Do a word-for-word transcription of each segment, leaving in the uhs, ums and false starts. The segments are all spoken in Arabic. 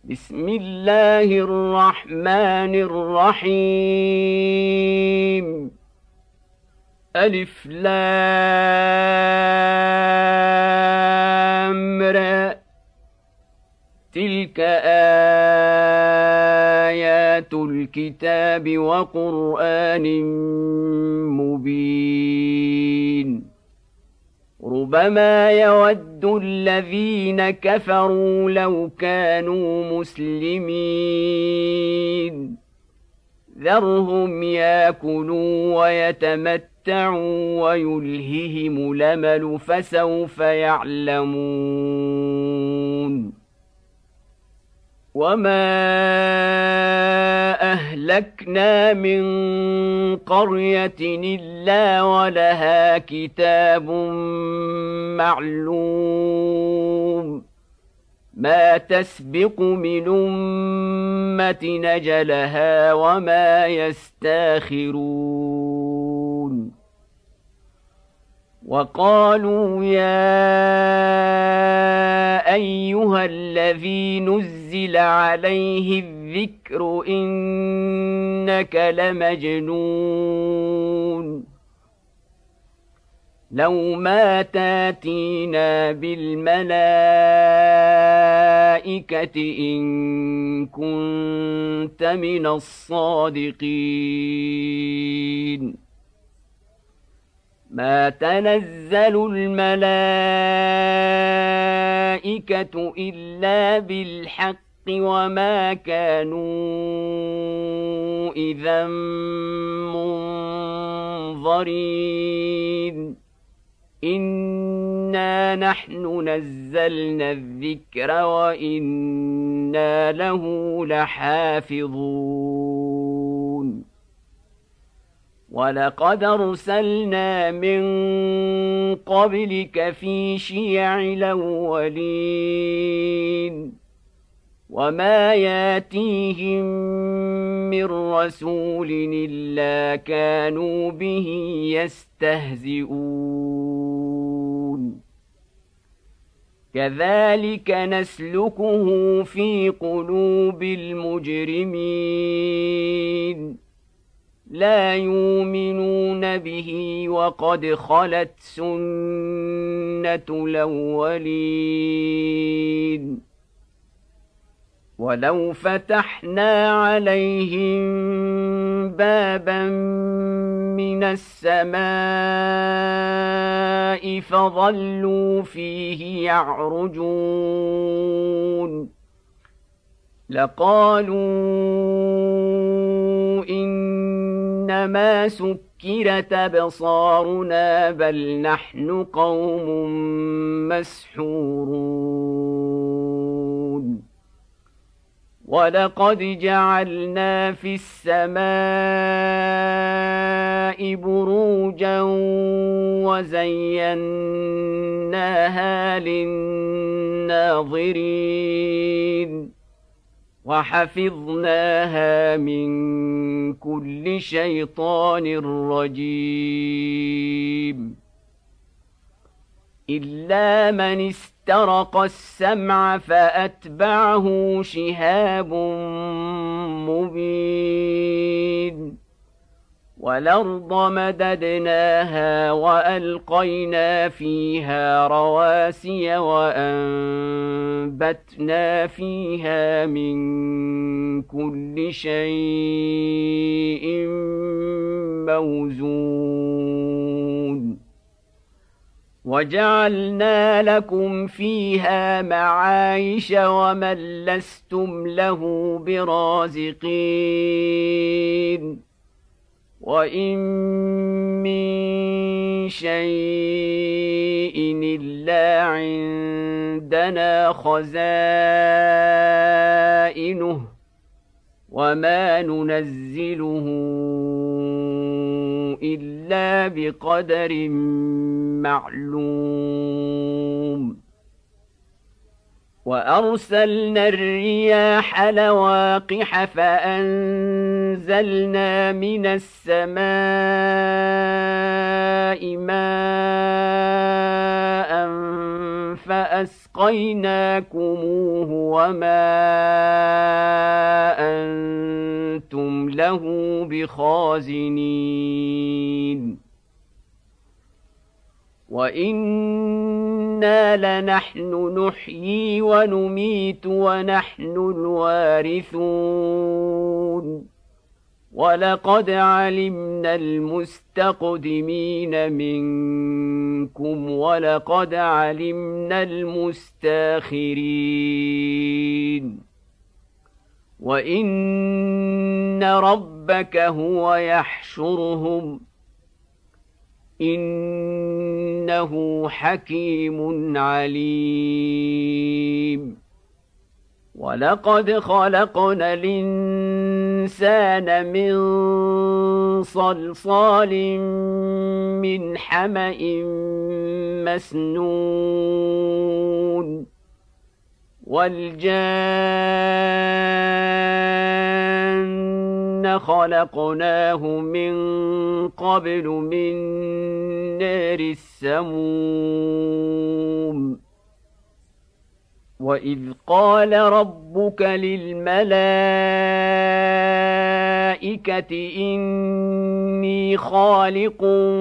بسم الله الرحمن الرحيم. ألف لام را. تلك آيات الكتاب وقرآن مبين. ربما يود الذين كفروا لو كانوا مسلمين. ذرهم ياكلوا ويتمتعوا ويلههم الأمل فسوف يعلمون. وما أهلكنا من قرية إلا ولها كتاب معلوم. ما تسبق من أمة نجلها وما يستاخرون. وقالوا يا أيها الذي نزل عليه الذكر إنك لمجنون. لو ما تاتينا بالملائكة إن كنت من الصادقين. ما تنزل الملائكة إلا بالحق وما كانوا إذا منظرين. إنا نحن نزلنا الذكر وإنا له لحافظون. ولقد أرسلنا من قبلك في شيع الأولين. وما ياتيهم من رسول إلا كانوا به يستهزئون. كذلك نسلكه في قلوب المجرمين. لا يؤمنون به وقد خلت سنة الأولين. ولو فتحنا عليهم بابا من السماء فظلوا فيه يعرجون لقالوا إنما سكرت أبصارنا بل نحن قوم مسحورون. ولقد جعلنا في السماء بروجا وزيناها للناظرين وحفظناها من كل شيطان رجيم. إلا من استرق السمع فأتبعه شهاب مبين. والأرض مددناها وألقينا فيها رواسي وأنبتنا فيها من كل شيء موزون. وجعلنا لكم فيها معايش ومن لستم له برازقين. وإن من شيء إلا عندنا خزائنه وما ننزله إلا بقدر معلوم. وأرسلنا الرياح لواقح فأنزلنا من السماء ماء فأسقيناكموه وما أنتم له بخازنين وإنا لنحن نحيي ونميت ونحن الوارثون ولقد علمنا المستقدمين منكم ولقد علمنا المستاخرين وإن ربك هو يحشرهم إنه حكيم عليم ولقد خلقنا الإنسان من صلصال من حمأ مسنون والجان خلقناه من قبل من نار السموم وإذ قال ربك للملائكة إني خالق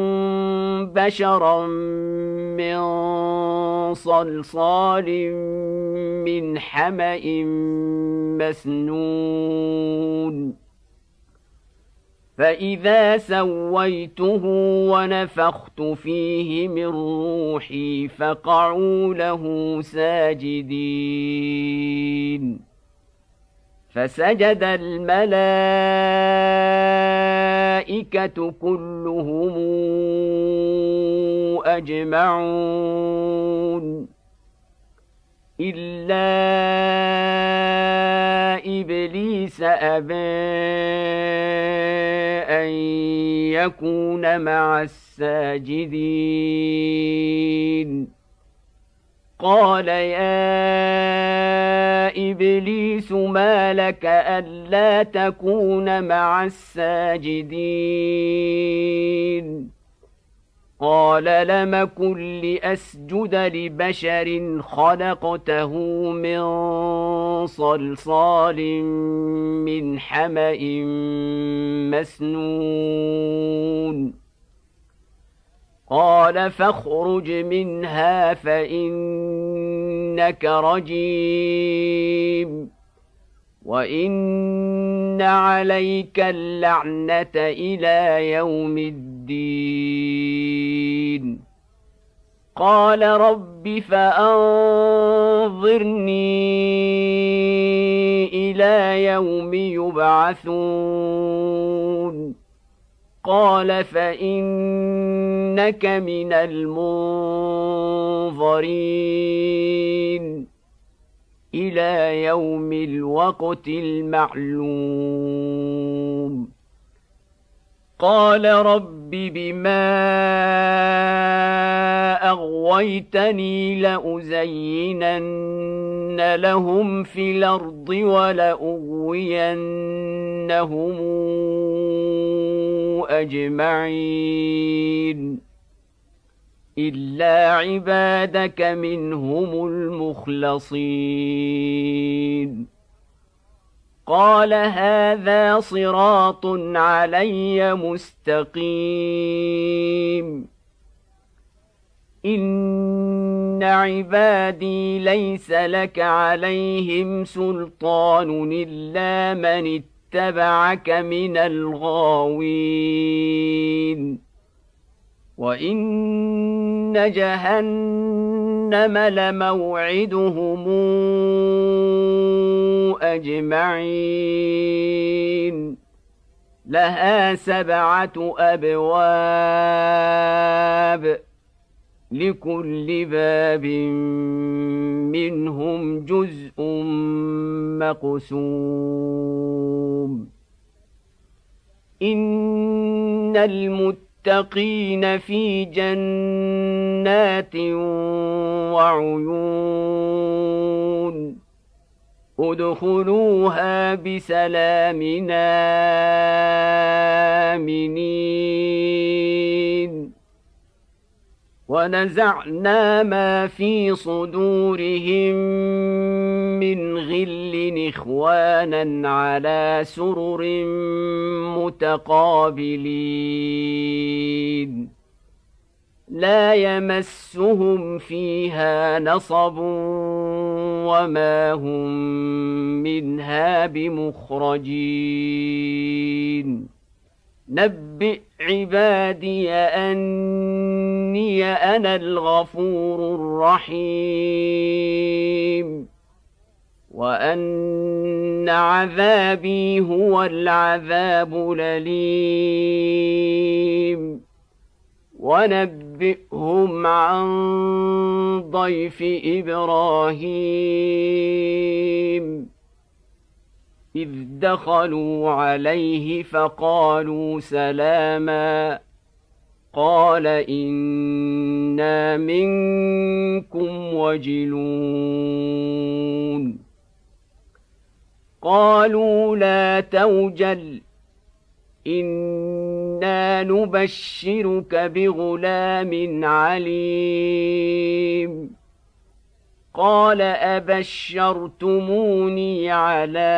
بشرا من صلصال من حمأ مسنون فإذا سويته ونفخت فيه من روحي فقعوا له ساجدين فسجد الملائكة كلهم أجمعون إلا إبليس أبى أن يكون مع الساجدين قال يا إبليس ما لك ألا تكون مع الساجدين قال لم كن لأسجد لبشر خلقته من صلصال من حمأ مسنون قال فاخرج منها فإنك رجيم وإن عليك اللعنة إلى يوم الدين قال رب فأنظرني إلى يوم يبعثون قال فإنك من المنظرين إلى يوم الوقت المعلوم قال رب بما أغويتني لأزينن لهم في الأرض ولأغوينهم أجمعين إلا عبادك منهم المخلصين قال هذا صراط علي مستقيم إن عبادي ليس لك عليهم سلطان إلا من اتبعك من الغاوين وإن جهنم لموعدهم أجمعين لها سبعة أبواب لكل باب منهم جزء مقسوم إن المتقين للمتقين في جنات وعيون ادخلوها بسلام آمنين ونزعنا ما في صدورهم من غل إخوانا على سرر متقابلين لا يمسهم فيها نصب وما هم منها بمخرجين نبئ عبادي أني أنا الغفور الرحيم وأن عذابي هو العذاب الأليم ونبئهم عن ضيف إبراهيم إذ دخلوا عليه فقالوا سلاما قال إنا منكم وجلون قالوا لا توجل إنا نبشرك بغلام عليم قال أبشرتموني على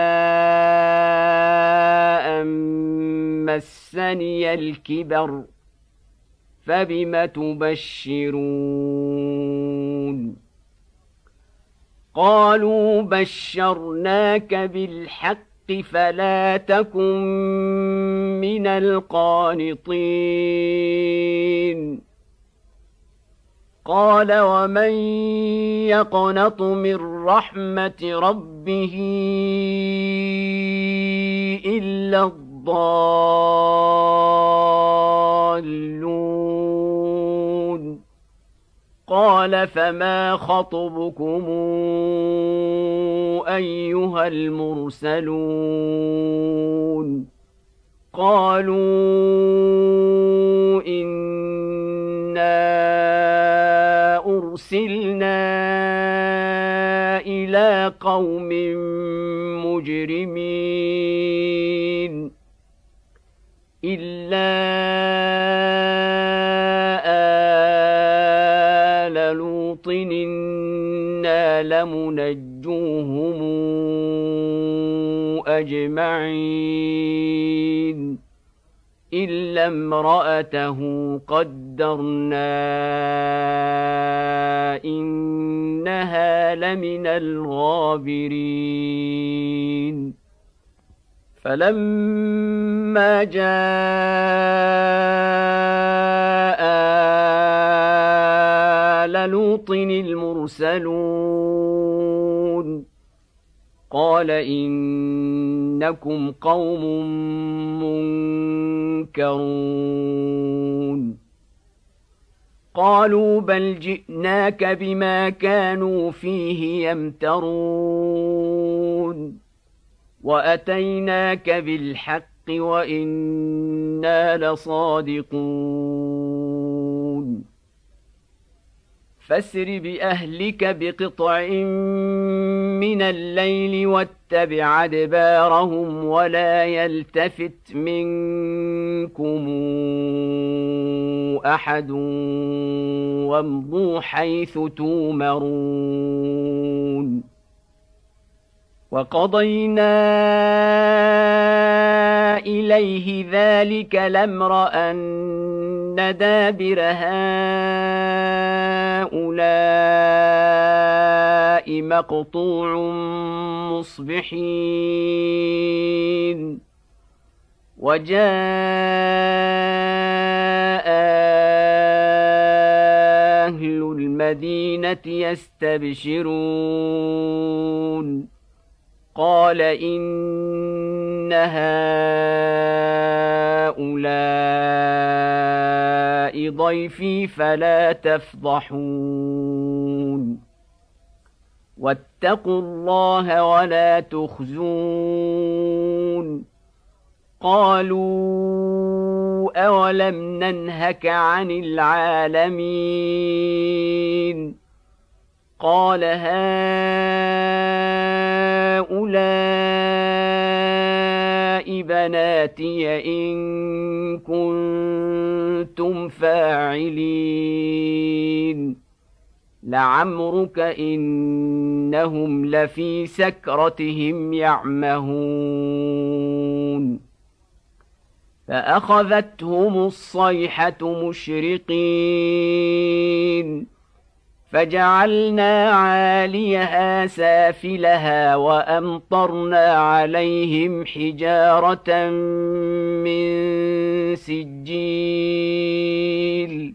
أن مسني الكبر فبم تبشرون قالوا بشرناك بالحق فلا تكن من القانطين قال ومن يقنط من رحمة ربه إلا الضالون قال فما خطبكم أيها المرسلون قالوا إنا أرسلنا إلى قوم مجرمين إلا آل لوط إنا لمنجوهم أجمعين إلا امرأته قدرنا إنها لمن الغابرين فلما جاء آل لوط المرسلون قال إنكم قوم منكرون قالوا بل جئناك بما كانوا فيه يمترون وأتيناك بالحق وإنا لصادقون فاسر بأهلك بقطع من الليل واتبع أدبارهم ولا يلتفت منكم أحد وامضوا حيث تومرون وقضينا إليه ذلك الأمر أن دابر هؤلاء مقطوع مصبحين وجاء أهل المدينة يستبشرون قال إن هؤلاء ضيفي فلا تفضحون واتقوا الله ولا تخزون قالوا أولم ننهك عن العالمين قال هؤلاء بناتي إن كنتم فاعلين لعمرك إنهم لفي سكرتهم يعمهون فأخذتهم الصيحة مشرقين فجعلنا عاليها سافلها وأمطرنا عليهم حجارة من سجيل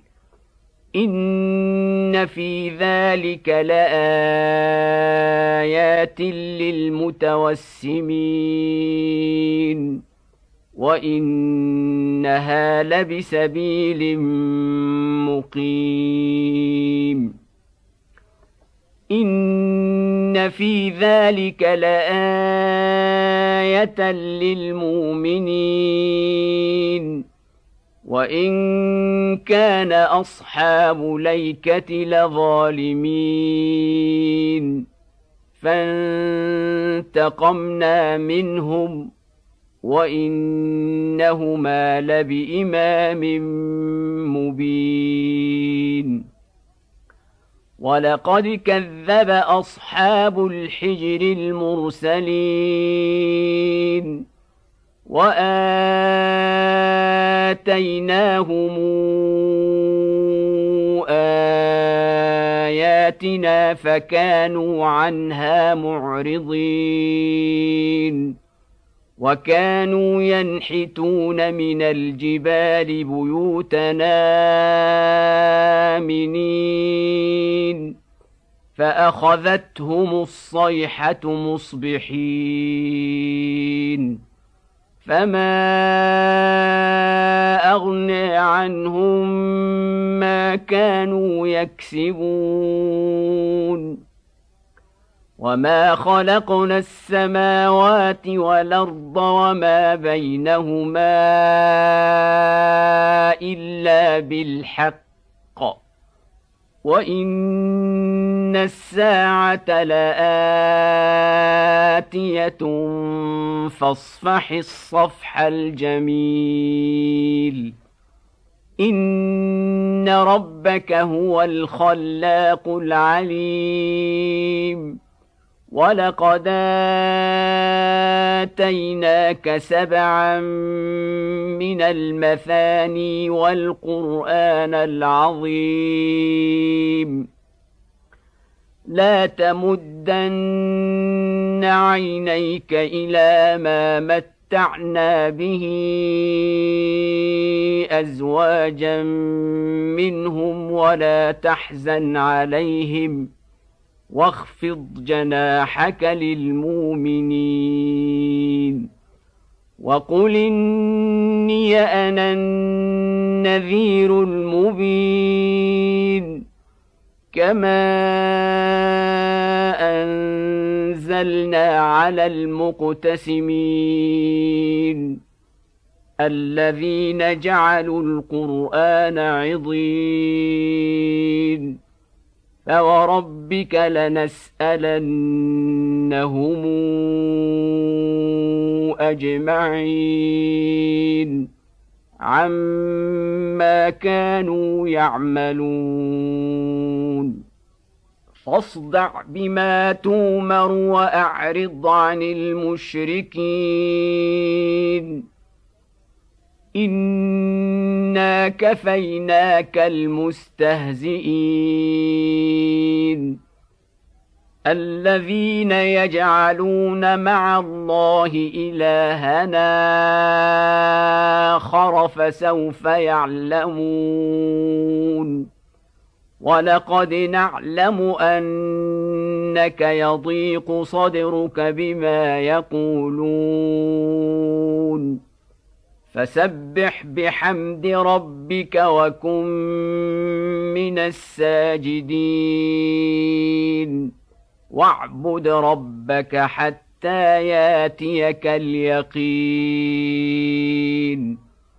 إن في ذلك لآيات للمتوسمين وإنها لبسبيل مقيم إن في ذلك لآية للمؤمنين وإن كان أصحاب ليكة لظالمين فانتقمنا منهم وإنهما لبإمام مبين ولقد كذب أصحاب الحجر المرسلين وآتيناهم آياتنا فكانوا عنها معرضين وكانوا ينحتون من الجبال بيوتنا آمنين فأخذتهم الصيحة مصبحين فما أغنى عنهم ما كانوا يكسبون وما خلقنا السماوات والأرض وما بينهما إلا بالحق وإن الساعة لآتية فاصفح الصفح الجميل إن ربك هو الخلاق العليم ولقد آتيناك سبعا من المثاني والقرآن العظيم لا تمدن عينيك إلى ما متعنا به أزواجا منهم ولا تحزن عليهم واخفض جناحك للمؤمنين وقل إني أنا النذير المبين كما أنزلنا على المقتسمين الذين جعلوا القرآن عضين فوربك لنسألنهم أجمعين عما كانوا يعملون فاصدع بما تومر وأعرض عن المشركين إنا كفيناك المستهزئين الذين يجعلون مع الله إلهنا آخر فسوف يعلمون ولقد نعلم أنك يضيق صدرك بما يقولون فسبح بحمد ربك وكن من الساجدين واعبد ربك حتى حتى ياتيك اليقين